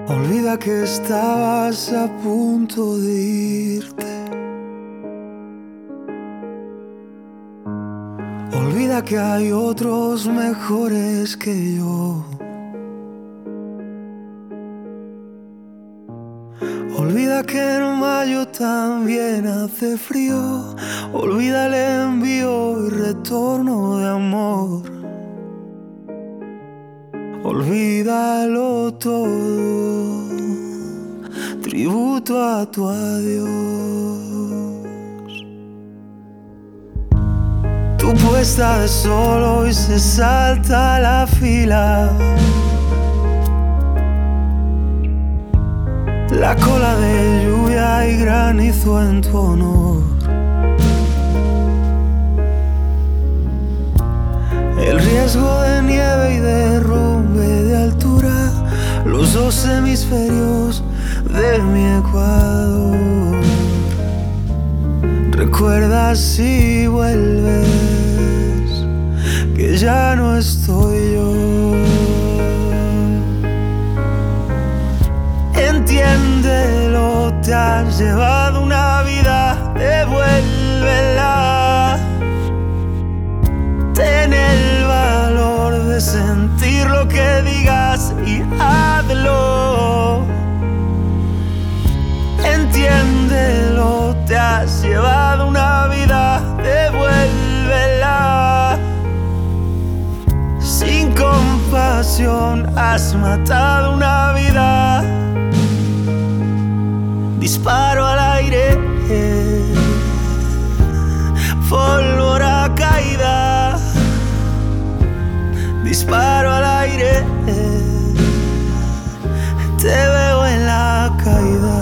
Olvida que estabas a punto de irte. Olvida que hay otros mejores que yo. Olvida que en mayo también hace frío. Olvida el envío y retorno de amor. Olvídalo todo, tributo a tu adiós. Tu puesta de sol hoy se salta la fila. La cola de lluvia y granizo en tu honor. El riesgo de nieve y derrumbe de altura, los dos hemisferios de mi Ecuador. Recuerda si vuelves que ya no estoy yo. Entiéndelo, te has llevado una vida, devuélvela. Ten el valor de sentir lo que digas y hazlo. Entiéndelo, te has llevado una vida, devuélvela. Sin compasión has matado una vida. Disparo al aire, pólvora caída. Disparo al aire, te veo en la caída.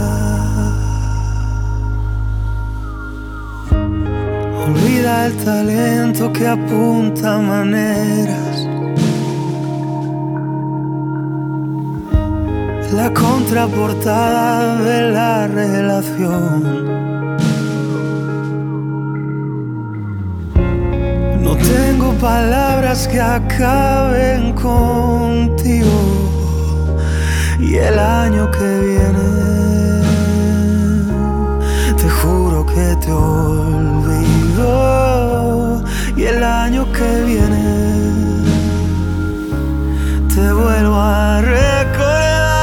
Olvida el talento que apunta maneras. La contraportada de la relación. No tengo palabras que acaben contigo. Y el año que viene, te juro que te olvido. Y el año que viene, te vuelvo a recordar.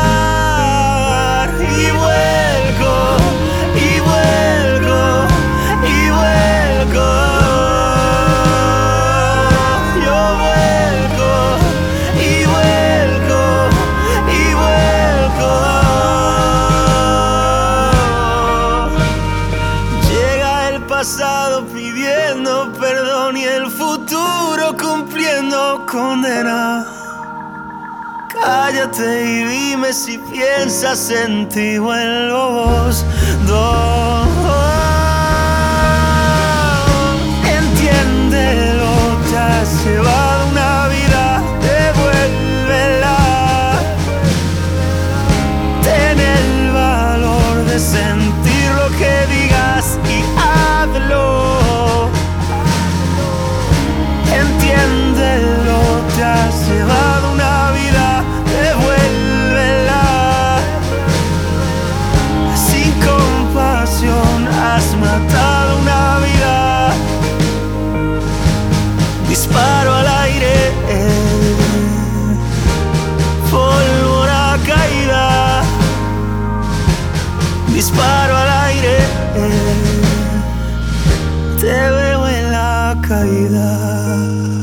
Pasado pidiendo perdón y el futuro cumpliendo condena. Cállate y dime si piensas en ti o en los dos. Entiéndelo, te has llevado una vida, devuélvela. Ten el valor de sentir lo que digas y hazlo. Entiéndelo, te has llevado una vida, devuélvela. Sin compasión has matado una vida. Disparo al aire, pólvora caída. Disparo al aire, te veo en la caída.